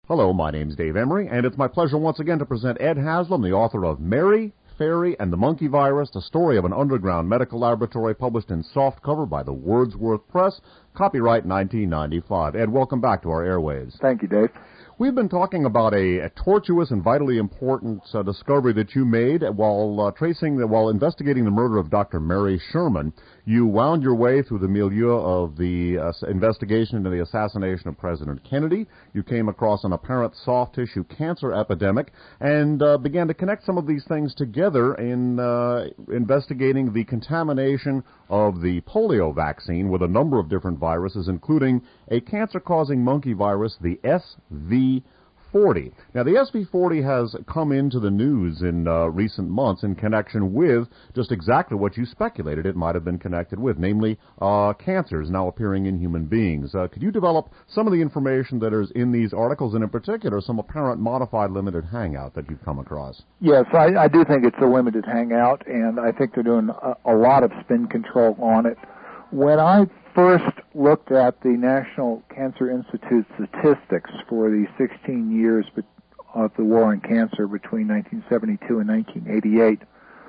Hello, my name's Dave Emery, and it's my pleasure once again to present Ed Haslam, the author of Mary, Fairy, and the Monkey Virus, the story of an underground medical laboratory, published in softcover by the Wordsworth Press, copyright 1995. Ed, welcome back to our airwaves. Thank you, Dave. We've been talking about a tortuous and vitally important discovery that you made while investigating the murder of Dr. Mary Sherman. You wound your way through the milieu of the investigation into the assassination of President Kennedy. You came across an apparent soft tissue cancer epidemic and began to connect some of these things together in investigating the contamination of the polio vaccine with a number of different viruses, including a cancer-causing monkey virus, the SV40. Now, the SV40 has come into the news in recent months in connection with just exactly what you speculated it might have been connected with, namely cancers now appearing in human beings. Could you develop some of the information that is in these articles, and in particular some apparent modified limited hangout that you've come across? Yes, I do think it's a limited hangout, and I think they're doing a lot of spin control on it. When I first looked at the National Cancer Institute statistics for the 16 years of the war on cancer between 1972 and 1988,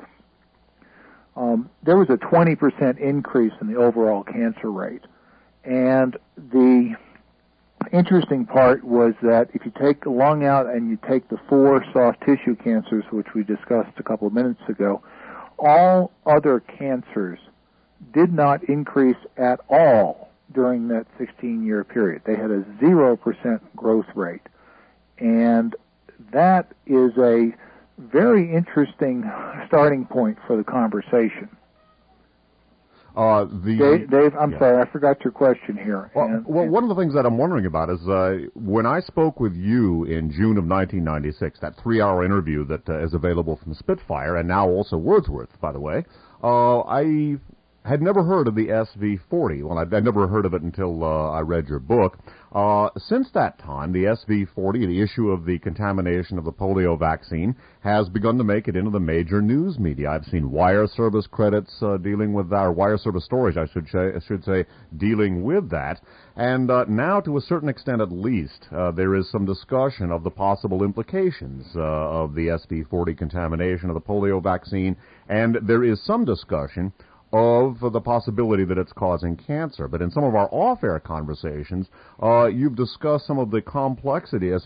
there was a 20% increase in the overall cancer rate. And the interesting part was that if you take the lung out and you take the 4 soft tissue cancers, which we discussed a couple of minutes ago, all other cancers did not increase at all during that 16-year period. They had a 0% growth rate. And that is a very interesting starting point for the conversation. Dave, I'm sorry, I forgot your question here. Well, one of the things that I'm wondering about is when I spoke with you in June of 1996, that 3-hour interview that is available from Spitfire, and now also Wordsworth, by the way, I had never heard of the SV40. Well, I'd never heard of it until I read your book. Since that time, the SV40, the issue of the contamination of the polio vaccine, has begun to make it into the major news media. I've seen wire service credits dealing with that, or wire service stories, I should say, dealing with that. And now, to a certain extent at least, there is some discussion of the possible implications of the SV40 contamination of the polio vaccine, and there is some discussion of the possibility that it's causing cancer. But in some of our off-air conversations, you've discussed some of the complexities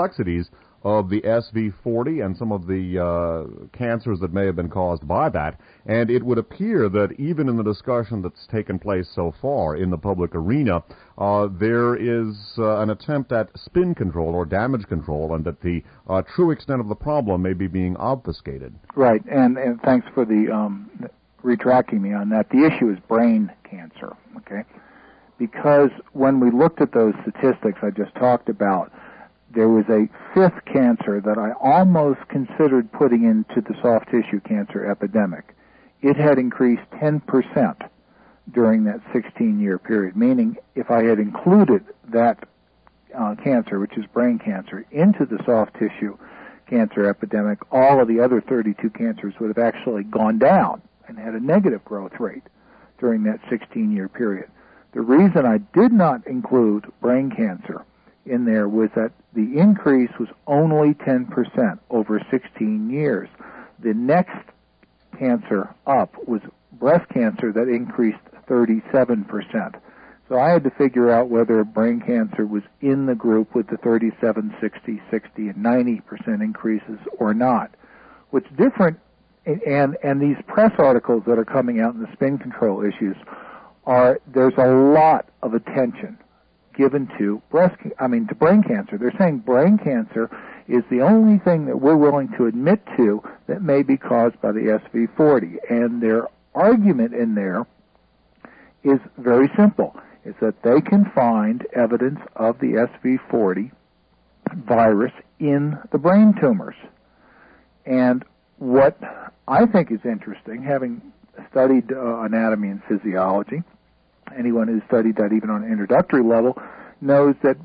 of the SV40 and some of the cancers that may have been caused by that. And it would appear that even in the discussion that's taken place so far in the public arena, there is an attempt at spin control or damage control, and that the true extent of the problem may be being obfuscated. Right, and thanks for the retracting me on that. The issue is brain cancer, okay? Because when we looked at those statistics I just talked about, there was a 5th cancer that I almost considered putting into the soft tissue cancer epidemic. It had increased 10% during that 16-year period, meaning if I had included that cancer, which is brain cancer, into the soft tissue cancer epidemic, all of the other 32 cancers would have actually gone down and had a negative growth rate during that 16-year period. The reason I did not include brain cancer in there was that the increase was only 10% over 16 years. The next cancer up was breast cancer that increased 37%. So I had to figure out whether brain cancer was in the group with the 37, 60, 60, and 90% increases or not. What's different, and these press articles that are coming out in the spin control issues, there's a lot of attention given to brain cancer. They're saying brain cancer is the only thing that we're willing to admit to that may be caused by the SV40. And their argument in there is very simple. It's that they can find evidence of the SV40 virus in the brain tumors. And what I think is interesting, having studied anatomy and physiology, anyone who's studied that even on an introductory level knows that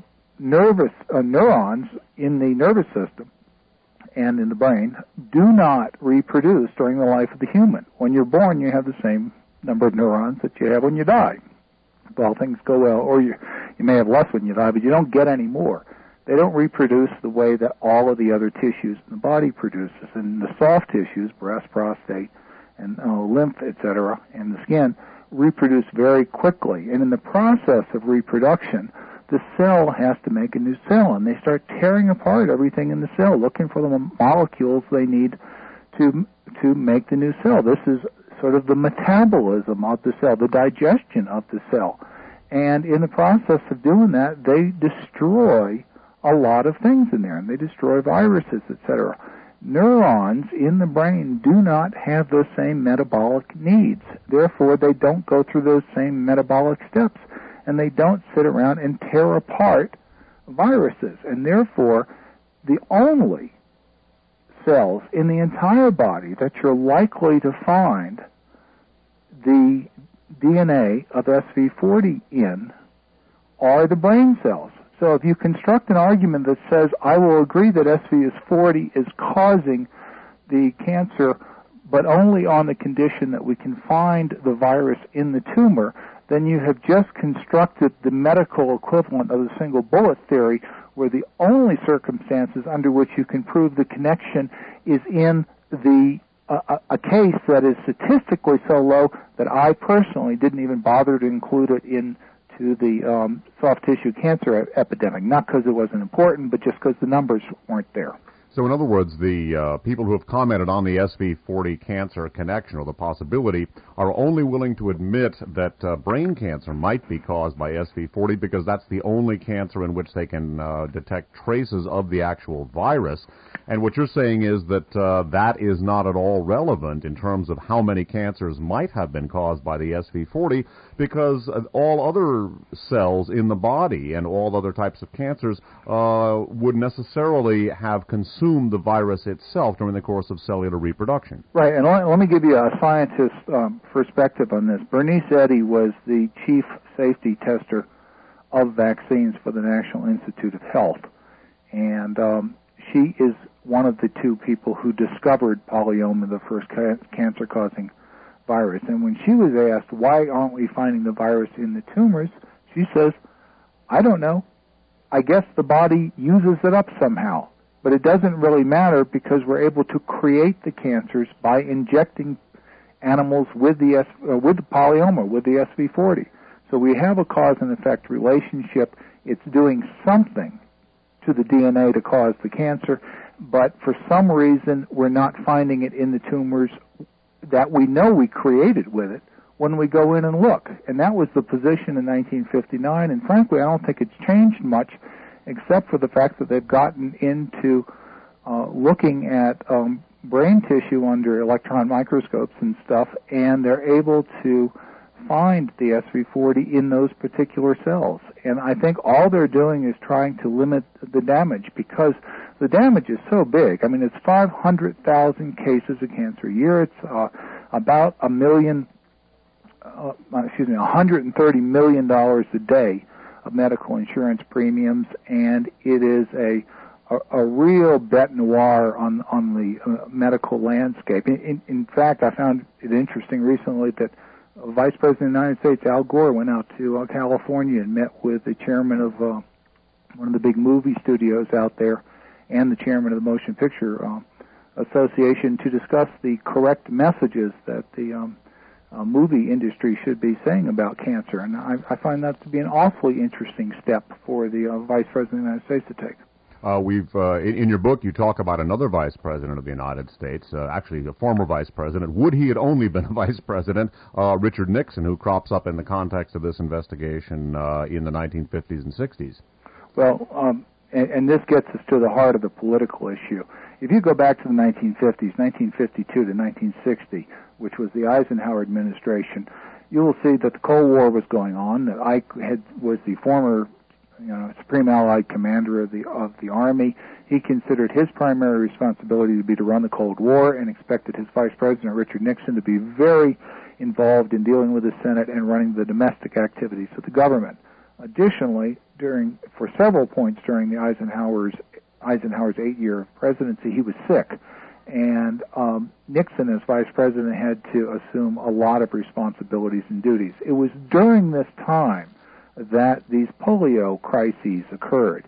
neurons in the nervous system and in the brain do not reproduce during the life of the human. When you're born, you have the same number of neurons that you have when you die. If all things go well, or you may have less when you die, but you don't get any more. they don't reproduce the way that all of the other tissues in the body produces. And the soft tissues, breast, prostate, and lymph, etc., and the skin, reproduce very quickly. And in the process of reproduction, the cell has to make a new cell, and they start tearing apart everything in the cell, looking for the molecules they need to make the new cell. This is sort of the metabolism of the cell, the digestion of the cell. And in the process of doing that, they destroy a lot of things in there, and they destroy viruses, etc. Neurons in the brain do not have those same metabolic needs. Therefore, they don't go through those same metabolic steps, and they don't sit around and tear apart viruses. And therefore, the only cells in the entire body that you're likely to find the DNA of SV40 in are the brain cells. So if you construct an argument that says, I will agree that SV40 is causing the cancer, but only on the condition that we can find the virus in the tumor, then you have just constructed the medical equivalent of the single bullet theory, where the only circumstances under which you can prove the connection is in a case that is statistically so low that I personally didn't even bother to include it into the soft tissue cancer epidemic, not because it wasn't important, but just because the numbers weren't there. So in other words, the people who have commented on the SV40 cancer connection or the possibility are only willing to admit that brain cancer might be caused by SV40 because that's the only cancer in which they can detect traces of the actual virus. And what you're saying is that that is not at all relevant in terms of how many cancers might have been caused by the SV40, because all other cells in the body and all other types of cancers would necessarily have consumed the virus itself during the course of cellular reproduction. Right, and let me give you a scientist's perspective on this. Bernice Eddy was the chief safety tester of vaccines for the National Institute of Health, and she is one of the two people who discovered polyoma, the first cancer-causing virus. And when she was asked, why aren't we finding the virus in the tumors, she says, I don't know. I guess the body uses it up somehow. But it doesn't really matter because we're able to create the cancers by injecting animals with the polyoma, with the SV40. So we have a cause and effect relationship. It's doing something to the DNA to cause the cancer, but for some reason we're not finding it in the tumors that we know we created with it when we go in and look. And that was the position in 1959, and frankly I don't think it's changed much except for the fact that they've gotten into looking at brain tissue under electron microscopes and stuff, and they're able to find the SV40 in those particular cells. And I think all they're doing is trying to limit the damage, because the damage is so big. I mean, it's 500,000 cases of cancer a year. It's about $130 million a day of medical insurance premiums, and it is a real bête noire on the medical landscape. In fact, I found it interesting recently that Vice President of the United States, Al Gore, went out to California and met with the chairman of one of the big movie studios out there and the chairman of the Motion Picture Association to discuss the correct messages that the movie industry should be saying about cancer. And I find that to be an awfully interesting step for the Vice President of the United States to take. In your book, you talk about another vice president of the United States, actually a former vice president. Would he had only been a vice president, Richard Nixon, who crops up in the context of this investigation in the 1950s and 60s. Well, and this gets us to the heart of the political issue. If you go back to the 1950s, 1952 to 1960, which was the Eisenhower administration, you will see that the Cold War was going on, that Ike was the former Supreme Allied Commander of the Army. He considered his primary responsibility to be to run the Cold War and expected his Vice President, Richard Nixon, to be very involved in dealing with the Senate and running the domestic activities of the government. Additionally, for several points during the Eisenhower's 8-year presidency, he was sick. And Nixon, as Vice President, had to assume a lot of responsibilities and duties. It was during this time that these polio crises occurred.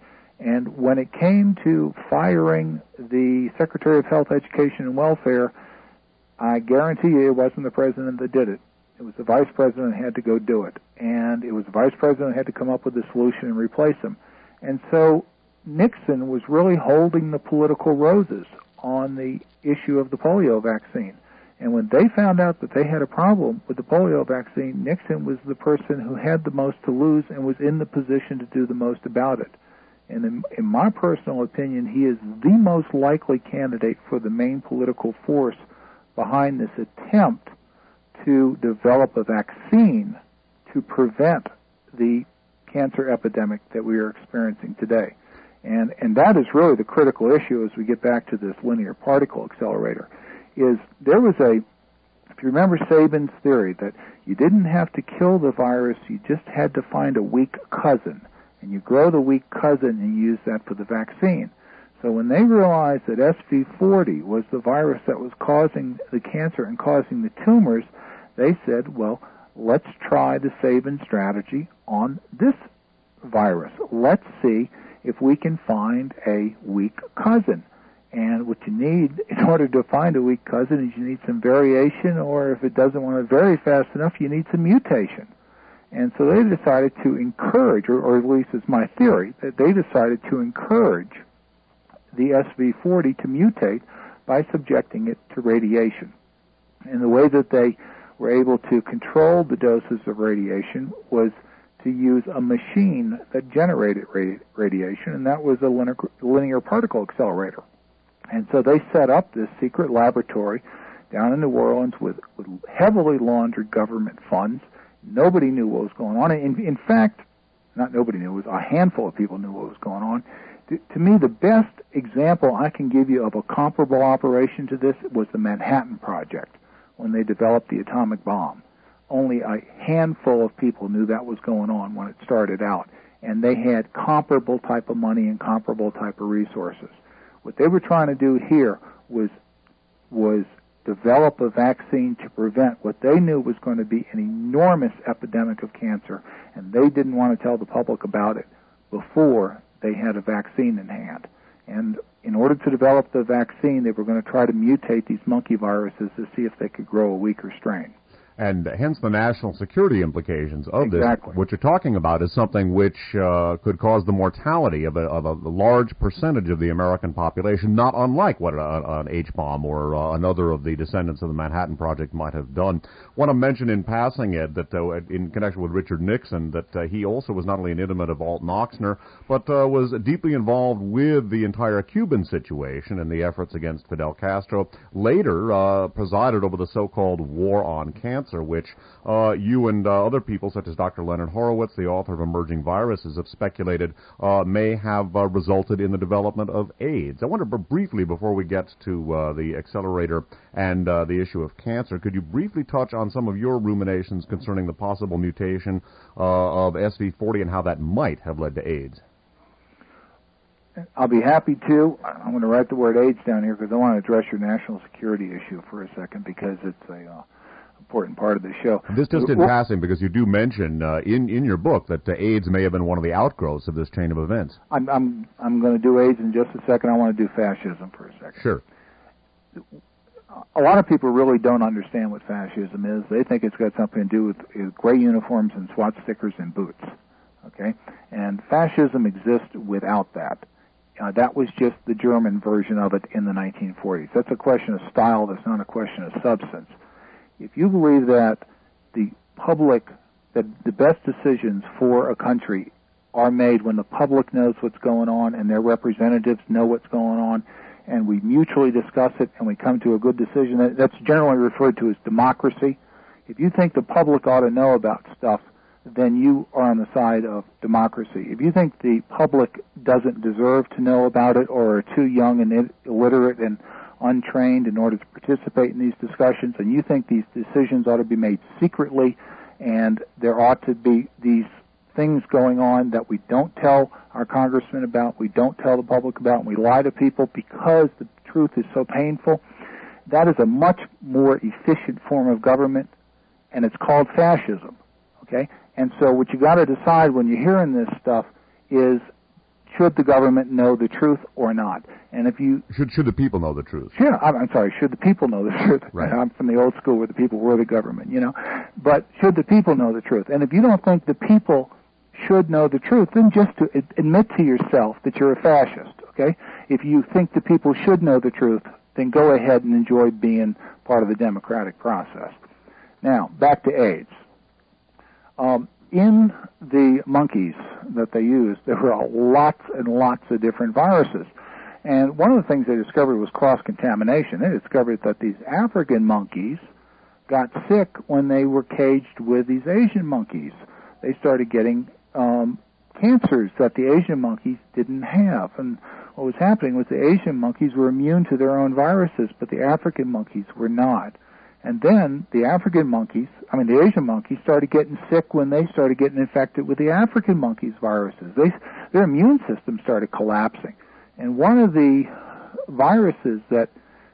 And when it came to firing the Secretary of Health, Education, and Welfare, I guarantee you it wasn't the president that did it. It was the vice president who had to go do it. And it was the vice president who had to come up with a solution and replace him. And so Nixon was really holding the political roses on the issue of the polio vaccine. And when they found out that they had a problem with the polio vaccine, Nixon was the person who had the most to lose and was in the position to do the most about it. And in my personal opinion, he is the most likely candidate for the main political force behind this attempt to develop a vaccine to prevent the cancer epidemic that we are experiencing today. And that is really the critical issue as we get back to this linear particle accelerator, is there was if you remember Sabin's theory, that you didn't have to kill the virus, you just had to find a weak cousin. And you grow the weak cousin and you use that for the vaccine. So when they realized that SV40 was the virus that was causing the cancer and causing the tumors, they said, well, let's try the Sabin strategy on this virus. Let's see if we can find a weak cousin. And what you need in order to find a weak cousin is you need some variation, or if it doesn't want to vary fast enough, you need some mutation. And so they decided to encourage, or at least it's my theory, that they decided to encourage the SV40 to mutate by subjecting it to radiation. And the way that they were able to control the doses of radiation was to use a machine that generated radiation, and that was a linear particle accelerator. And so they set up this secret laboratory down in New Orleans with heavily laundered government funds. Nobody knew what was going on. In fact, not nobody knew, it was a handful of people knew what was going on. To me, the best example I can give you of a comparable operation to this was the Manhattan Project, when they developed the atomic bomb. Only a handful of people knew that was going on when it started out, and they had comparable type of money and comparable type of resources. What they were trying to do here was develop a vaccine to prevent what they knew was going to be an enormous epidemic of cancer, and they didn't want to tell the public about it before they had a vaccine in hand. And in order to develop the vaccine, they were going to try to mutate these monkey viruses to see if they could grow a weaker strain. And hence the national security implications of Exactly. this. What you're talking about is something which could cause the mortality of a large percentage of the American population, not unlike what an H-bomb or another of the descendants of the Manhattan Project might have done. I want to mention in passing, Ed, that in connection with Richard Nixon, that he also was not only an intimate of Alton Ochsner, but was deeply involved with the entire Cuban situation and the efforts against Fidel Castro. Later presided over the so-called War on Cancer, which you and other people, such as Dr. Leonard Horowitz, the author of Emerging Viruses, have speculated may have resulted in the development of AIDS. I wonder, briefly, before we get to the accelerator and the issue of cancer, could you briefly touch on some of your ruminations concerning the possible mutation of SV40 and how that might have led to AIDS? I'll be happy to. I'm going to write the word AIDS down here because I want to address your national security issue for a second, because it's a important part of the show. This just in passing, because you do mention in your book that AIDS may have been one of the outgrowths of this chain of events. I'm going to do AIDS in just a second. I want to do fascism for a second. Sure. A lot of people really don't understand what fascism is. They think it's got something to do with gray uniforms and SWAT stickers and boots. Okay? And fascism exists without that. That was just the German version of it in the 1940s. That's a question of style. That's not a question of substance. If you believe that the public, that the best decisions for a country are made when the public knows what's going on and their representatives know what's going on, and we mutually discuss it and we come to a good decision, that's generally referred to as democracy. If you think the public ought to know about stuff, then you are on the side of democracy. If you think the public doesn't deserve to know about it, or are too young and illiterate and untrained in order to participate in these discussions, and you think these decisions ought to be made secretly, and there ought to be these things going on that we don't tell our congressmen about, we don't tell the public about, and we lie to people because the truth is so painful, that is a much more efficient form of government, and it's called fascism. Okay? And so what you got to decide when you're hearing this stuff is, should the government know the truth or not? And if you should the people know the truth? Yeah, I'm sorry. Should the people know the truth? Right. I'm from the old school where the people were the government, But should the people know the truth? And if you don't think the people should know the truth, then just to admit to yourself that you're a fascist. Okay? If you think the people should know the truth, then go ahead and enjoy being part of the democratic process. Now, back to AIDS. In the monkeys that they used, there were lots and lots of different viruses. And one of the things they discovered was cross-contamination. They discovered that these African monkeys got sick when they were caged with these Asian monkeys. They started getting cancers that the Asian monkeys didn't have. And what was happening was the Asian monkeys were immune to their own viruses, but the African monkeys were not. And then the Asian monkeys started getting sick when they started getting infected with the African monkeys' viruses. Their immune system started collapsing. And one of the viruses that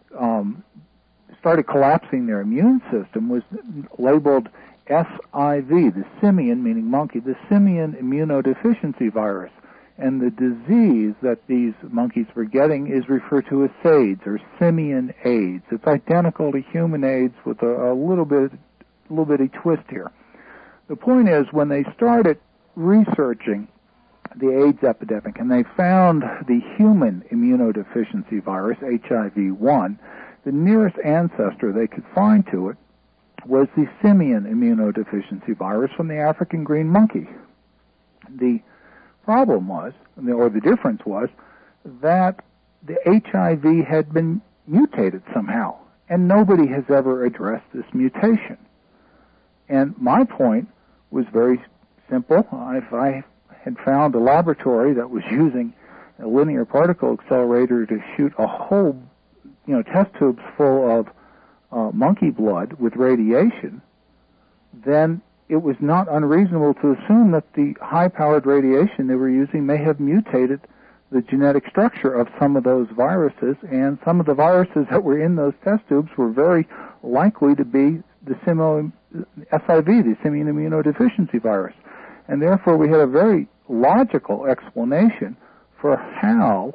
started collapsing their immune system was labeled SIV, the simian, meaning monkey, the simian immunodeficiency virus. And the disease that these monkeys were getting is referred to as SAIDS, or simian AIDS. It's identical to human AIDS with a little bitty twist here. The point is, when they started researching the AIDS epidemic and they found the human immunodeficiency virus, HIV-1, the nearest ancestor they could find to it was the simian immunodeficiency virus from the African green monkey. The problem was, or the difference was, that the HIV had been mutated somehow, and nobody has ever addressed this mutation. And my point was very simple. If I had found a laboratory that was using a linear particle accelerator to shoot a whole, test tubes full of monkey blood with radiation, then it was not unreasonable to assume that the high-powered radiation they were using may have mutated the genetic structure of some of those viruses, and some of the viruses that were in those test tubes were very likely to be the SIV, the simian immunodeficiency virus. And therefore we had a very logical explanation for how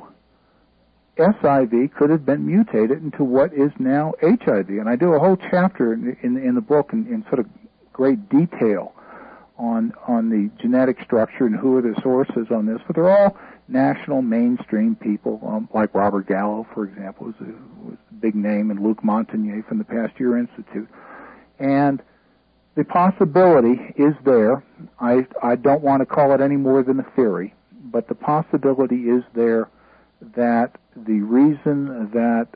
SIV could have been mutated into what is now HIV. And I do a whole chapter in the book in sort of great detail on the genetic structure and who are the sources on this, but they're all national mainstream people, like Robert Gallo, for example, was a big name, and Luc Montagnier from the Pasteur Institute. And the possibility is there. I don't want to call it any more than a theory, but the possibility is there that the reason that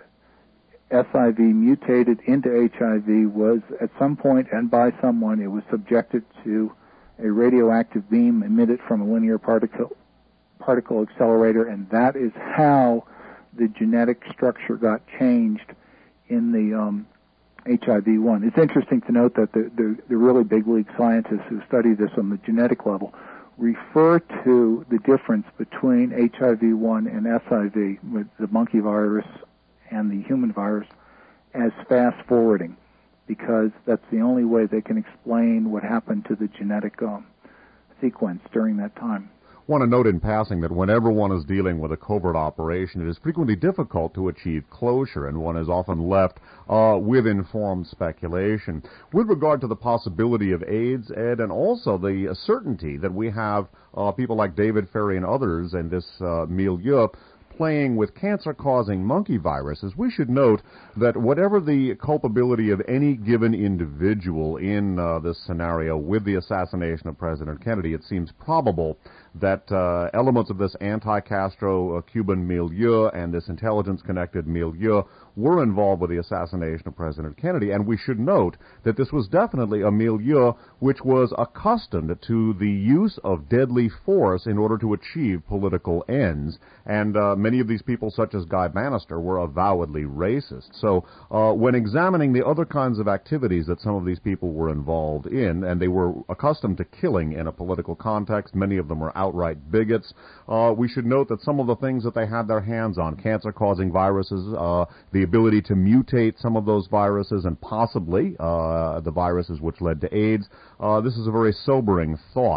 SIV mutated into HIV was at some point and by someone it was subjected to a radioactive beam emitted from a linear particle accelerator, and that is how the genetic structure got changed in the HIV-1. It's interesting to note that the really big league scientists who study this on the genetic level refer to the difference between HIV-1 and SIV, with the monkey virus and the human virus, as fast-forwarding, because that's the only way they can explain what happened to the genetic sequence during that time. I want to note in passing that whenever one is dealing with a covert operation, it is frequently difficult to achieve closure, and one is often left with informed speculation. With regard to the possibility of AIDS, Ed, and also the certainty that we have people like David Ferrie and others in this milieu playing with cancer-causing monkey viruses, we should note that whatever the culpability of any given individual in this scenario with the assassination of President Kennedy, it seems probable that elements of this anti-Castro Cuban milieu and this intelligence-connected milieu were involved with the assassination of President Kennedy. And we should note that this was definitely a milieu which was accustomed to the use of deadly force in order to achieve political ends. And many of these people, such as Guy Bannister, were avowedly racist. So when examining the other kinds of activities that some of these people were involved in, and they were accustomed to killing in a political context, many of them were outright bigots, we should note that some of the things that they had their hands on, cancer-causing viruses, the ability to mutate some of those viruses, and possibly the viruses which led to AIDS, this is a very sobering thought.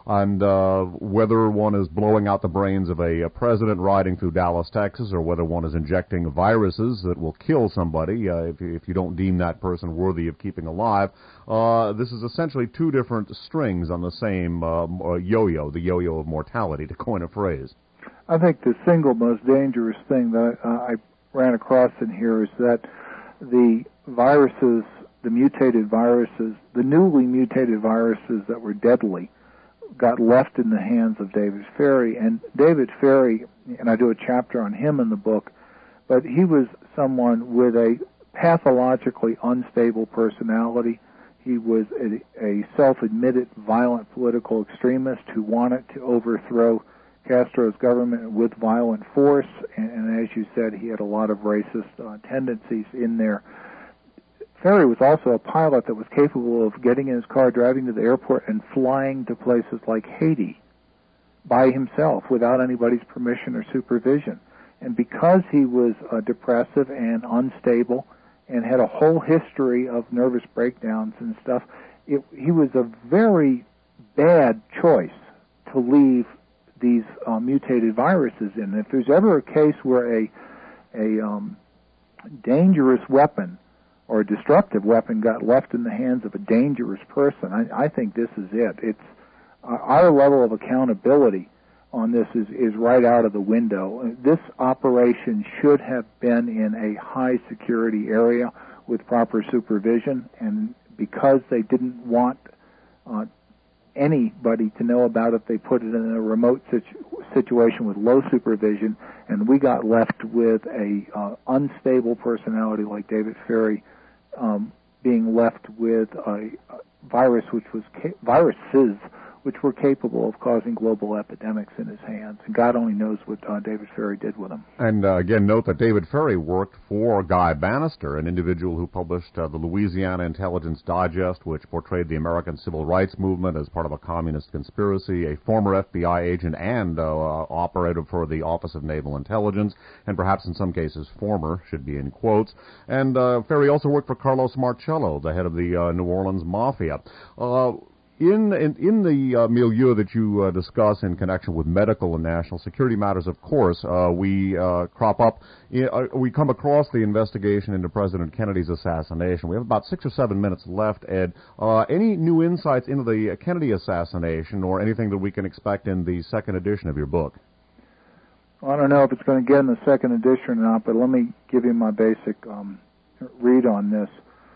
And whether one is blowing out the brains of a president riding through Dallas, Texas, or whether one is injecting viruses that will kill somebody if you don't deem that person worthy of keeping alive, this is essentially two different strings on the same yo-yo, the yo-yo of mortality, to coin a phrase. I think the single most dangerous thing that I ran across in here is that the viruses, the mutated viruses, the newly mutated viruses that were deadly, got left in the hands of David Ferrie. And David Ferrie, and I do a chapter on him in the book, but he was someone with a pathologically unstable personality. He was a self-admitted violent political extremist who wanted to overthrow Castro's government with violent force, and as you said, he had a lot of racist tendencies in there. Ferrie was also a pilot that was capable of getting in his car, driving to the airport, and flying to places like Haiti by himself without anybody's permission or supervision. And because he was depressive and unstable and had a whole history of nervous breakdowns and stuff, he was a very bad choice to leave these mutated viruses in. If there's ever a case where a dangerous weapon or a destructive weapon got left in the hands of a dangerous person, I think this is it. It's our level of accountability on this is right out of the window. This operation should have been in a high security area with proper supervision, and because they didn't want anybody to know about it, they put it in a remote situation with low supervision, and we got left with a unstable personality like David Ferrie, being left with a virus viruses which were capable of causing global epidemics in his hands. And God only knows what David Ferrie did with them. And again, note that David Ferrie worked for Guy Bannister, an individual who published the Louisiana Intelligence Digest, which portrayed the American civil rights movement as part of a communist conspiracy, a former FBI agent and operative for the Office of Naval Intelligence, and perhaps in some cases former, should be in quotes. And Ferrie also worked for Carlos Marcello, the head of the New Orleans Mafia. In the milieu that you discuss in connection with medical and national security matters, of course, we come across the investigation into President Kennedy's assassination. We have about 6 or 7 minutes left, Ed. Any new insights into the Kennedy assassination or anything that we can expect in the second edition of your book? Well, I don't know if it's going to get in the second edition or not, but let me give you my basic read on this.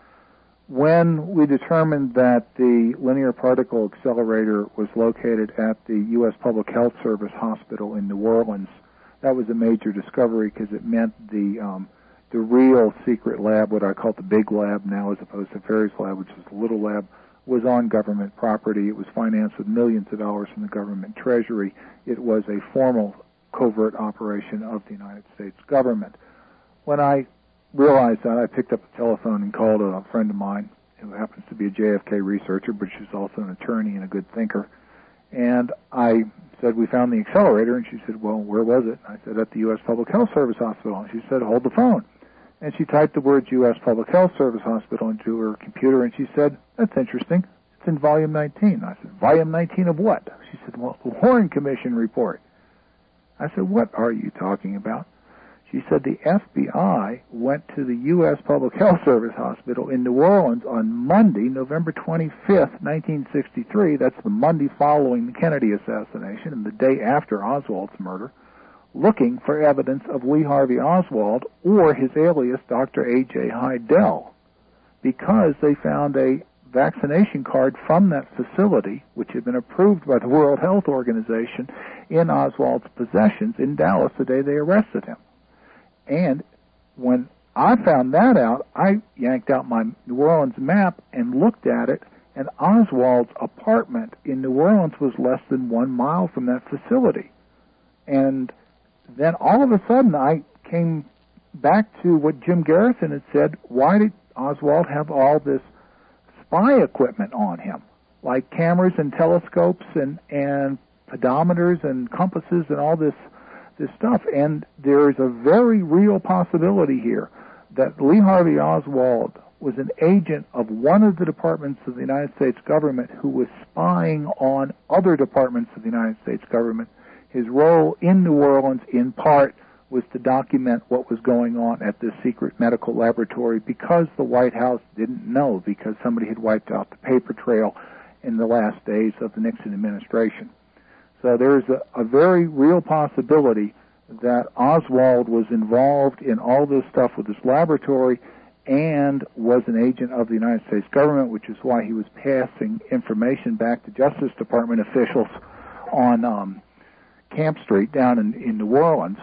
When we determined that the linear particle accelerator was located at the U.S. Public Health Service Hospital in New Orleans, that was a major discovery because it meant the real secret lab, what I call the big lab now as opposed to Ferrie's lab, which was the little lab, was on government property. It was financed with millions of dollars from the government treasury. It was a formal covert operation of the United States government. When I realized that, I picked up the telephone and called a friend of mine who happens to be a JFK researcher, but she's also an attorney and a good thinker. And I said, we found the accelerator. And she said, well, where was it? And I said, at the U.S. Public Health Service Hospital. And she said, hold the phone. And she typed the words U.S. Public Health Service Hospital into her computer, and she said, that's interesting. It's in volume 19. I said, volume 19 of what? She said, well, the Warren Commission report. I said, what are you talking about? She said the FBI went to the U.S. Public Health Service Hospital in New Orleans on Monday, November 25th, 1963. That's the Monday following the Kennedy assassination and the day after Oswald's murder, looking for evidence of Lee Harvey Oswald or his alias, Dr. A.J. Heidel, because they found a vaccination card from that facility, which had been approved by the World Health Organization, in Oswald's possessions in Dallas the day they arrested him. And when I found that out, I yanked out my New Orleans map and looked at it, and Oswald's apartment in New Orleans was less than 1 mile from that facility. And then all of a sudden I came back to what Jim Garrison had said, why did Oswald have all this spy equipment on him, like cameras and telescopes and pedometers and compasses and all this stuff? And there is a very real possibility here that Lee Harvey Oswald was an agent of one of the departments of the United States government who was spying on other departments of the United States government. His role in New Orleans, in part, was to document what was going on at this secret medical laboratory because the White House didn't know, because somebody had wiped out the paper trail in the last days of the Nixon administration. So there's a very real possibility that Oswald was involved in all this stuff with this laboratory and was an agent of the United States government, which is why he was passing information back to Justice Department officials on Camp Street down in New Orleans,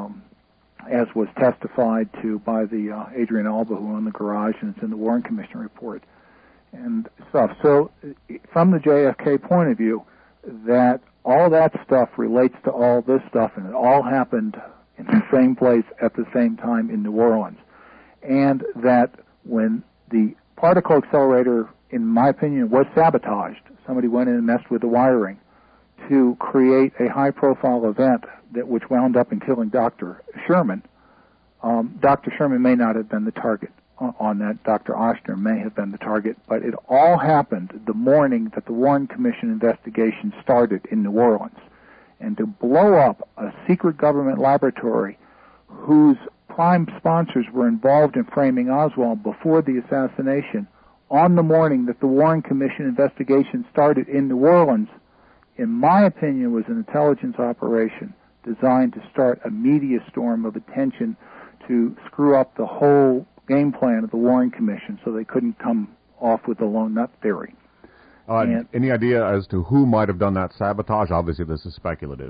as was testified to by the Adrian Alba, who owned the garage, and it's in the Warren Commission report and stuff. So from the JFK point of view, that all that stuff relates to all this stuff, and it all happened in the same place at the same time in New Orleans. And that when the particle accelerator, in my opinion, was sabotaged, somebody went in and messed with the wiring to create a high-profile event which wound up in killing Dr. Sherman. Dr. Sherman may not have been the target on that. Dr. Oshner may have been the target, but it all happened the morning that the Warren Commission investigation started in New Orleans. And to blow up a secret government laboratory whose prime sponsors were involved in framing Oswald before the assassination on the morning that the Warren Commission investigation started in New Orleans, in my opinion, was an intelligence operation designed to start a media storm of attention to screw up the whole game plan of the Warren Commission so they couldn't come off with the lone nut theory. Any idea as to who might have done that sabotage? Obviously, this is speculative.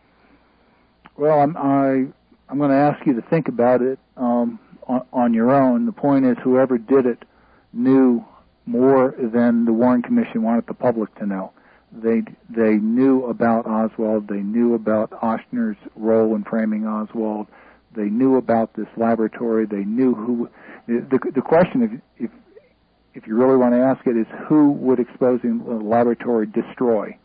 Well, I'm going to ask you to think about it on your own. The point is, whoever did it knew more than the Warren Commission wanted the public to know. They knew about Oswald. They knew about Oshner's role in framing Oswald. They knew about this laboratory. They knew who. The question, if you really want to ask it, is who would exposing the laboratory destroy?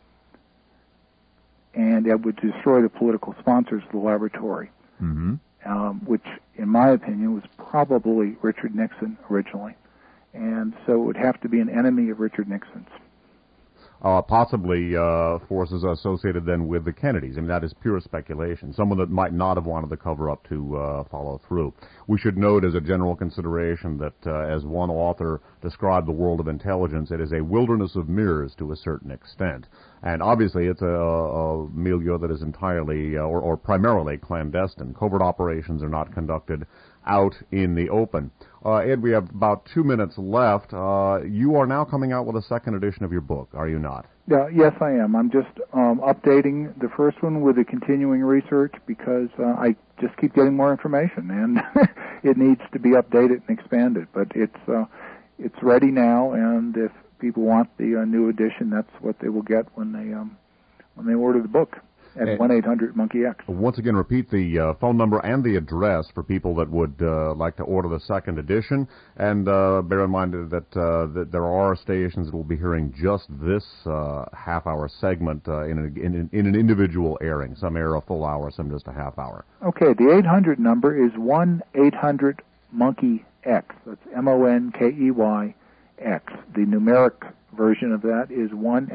And it would destroy the political sponsors of the laboratory, which, in my opinion, was probably Richard Nixon originally. And so it would have to be an enemy of Richard Nixon's. Possibly forces associated then with the Kennedys. I mean, that is pure speculation. Someone that might not have wanted the cover-up to follow through. We should note as a general consideration that, as one author described the world of intelligence, it is a wilderness of mirrors to a certain extent. And obviously it's a milieu that is entirely or primarily clandestine. Covert operations are not conducted out in the open. Ed, we have about 2 minutes left. You are now coming out with a second edition of your book, are you not? Yes, I am. I'm just updating the first one with the continuing research because I just keep getting more information, and it needs to be updated and expanded. But it's ready now, and if people want the new edition, that's what they will get when they order the book. At 1-800-MONKEY-X. Once again, repeat the phone number and the address for people that would like to order the second edition. And bear in mind that there are stations that will be hearing just this half-hour segment in an individual airing. Some air a full hour, some just a half hour. Okay, the 800 number is 1-800-MONKEY-X. That's MONKEYX. The numeric version of that is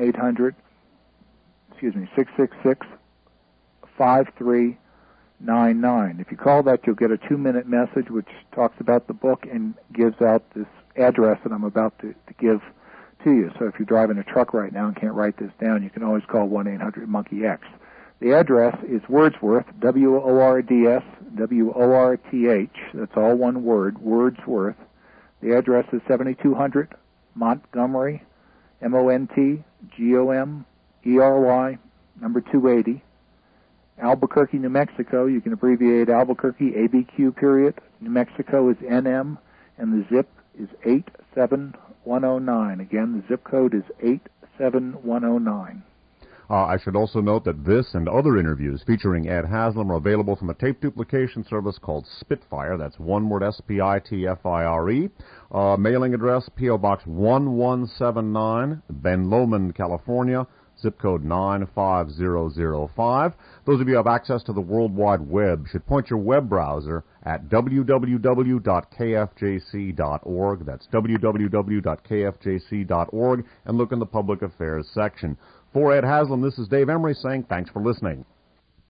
666-5399. If you call that, you'll get a 2-minute message which talks about the book and gives out this address that I'm about to give to you. So if you're driving a truck right now and can't write this down, you can always call 1-800-MONKEY-X. The address is Wordsworth, W-O-R-D-S, W-O-R-T-H. That's all one word, Wordsworth. The address is 7200 Montgomery, M-O-N-T-G-O-M-E-R-Y, number 280. Albuquerque, New Mexico. You can abbreviate Albuquerque, ABQ period. New Mexico is NM, and the zip is 87109. Again, the zip code is 87109. I should also note that this and other interviews featuring Ed Haslam are available from a tape duplication service called Spitfire. That's one word, S-P-I-T-F-I-R-E. Mailing address, P.O. Box 1179, Ben Lomond, California, zip code 95005. Those of you who have access to the World Wide Web should point your web browser at www.kfjc.org. That's www.kfjc.org, and look in the Public Affairs section. For Ed Haslam, this is Dave Emery saying thanks for listening.